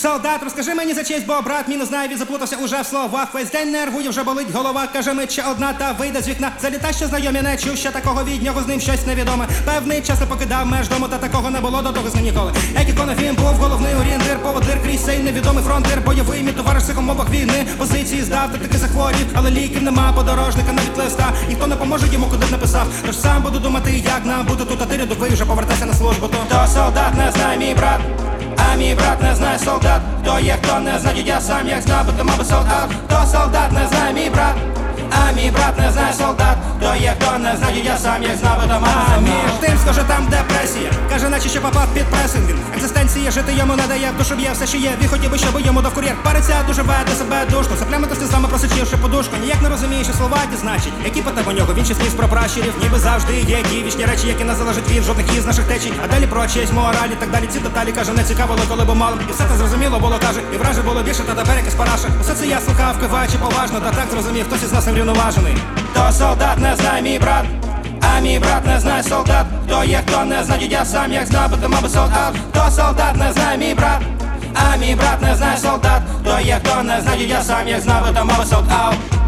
Солдат, розкажи мені за честь, бо брат мій не знає, він заплутався уже в словах. Весь день нервує, вже болить голова, каже, мить ще одна та вийде з вікна. Заліта, що знайомі, не чув ще такого від нього, з ним щось невідоме. Певний час не покидав меж дому, та такого не було до того з ним ніколи. Як ікона він був головний орієнтир, поводир крізь цей невідомий фронтир. Бойовий мій товариш в умовах війни, позиції здав, та таки захворів, але ліків нема, подорожника навіть листа. Ніхто не поможе йому, куди б написав. Тож сам буду думати, як нам буде тут, а ти рядовий вже повертайся на службу. То солдат не знає мій брат, а мій брат не знає солдат. Хто є, хто не знає, я сам як знав, бо мав би солдат. То солдат не знає мій брат, а мій брат не знає солдат. Хто є, хто не знає, я сам як знав, бо мав би між тим, схоже, там депресія. Каже, наче ще попав під пресинг. Екзистенція жити йому не дає, в душу б'є все, що є. Він хотів би, щоб йому дав кур'єр. Париться, дуже веде себе душно. Соплями з вами просичивши подушку. Ніяк не розуміє, що слова ті значить. Які питав у нього, він щось про пращурів. Ніби завжди є ті вічні речі, які не залежать від жодних із наших течій. А далі про честь, мораль і так далі. Ці деталі, каже, не цікавило, коли був малим. І все це зрозуміло було, каже, і враже було більше, та тепер якась параша. Усе це я слухав, киваючи поважно, та так зрозумів, хтось із нас неврівноважений. То солдат не знає мій брат, а мій брат не знає солдат. Хто є, хто не знає, я сам як знав, бо мав би солдат. То солдат не знає мій брат, а мій брат не знає солдат. Хто є, хто не знає, я сам як знав, бо мав би солдат.